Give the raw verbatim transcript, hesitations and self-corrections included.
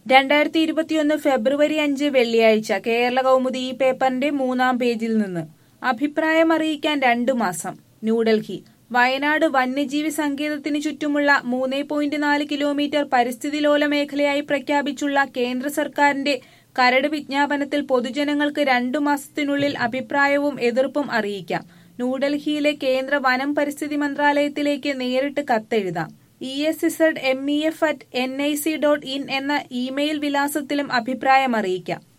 രണ്ടായിരത്തി ഇരുപത്തിയൊന്ന് ഫെബ്രുവരി അഞ്ച് വെള്ളിയാഴ്ച കേരള കൗമുദി ഈ പേപ്പറിന്റെ മൂന്നാം പേജിൽ നിന്ന് അഭിപ്രായം അറിയിക്കാൻ രണ്ടു മാസം. ന്യൂഡൽഹി വയനാട് വന്യജീവി സങ്കേതത്തിന് ചുറ്റുമുള്ള മൂന്ന് പോയിന്റ് നാല് കിലോമീറ്റർ പരിസ്ഥിതിലോല മേഖലയായി പ്രഖ്യാപിച്ചുള്ള കേന്ദ്ര സർക്കാരിന്റെ കരട് വിജ്ഞാപനത്തിൽ പൊതുജനങ്ങൾക്ക് രണ്ടു മാസത്തിനുള്ളിൽ അഭിപ്രായവും എതിർപ്പും അറിയിക്കാം. ന്യൂഡൽഹിയിലെ കേന്ദ്ര വനം പരിസ്ഥിതി മന്ത്രാലയത്തിലേക്ക് നേരിട്ട് കത്തെഴുതാം. E S Z M E F at N I C dot in എന്ന ഇമെയിൽ വിലാസത്തിലും അഭിപ്രായം അറിയിക്കാം.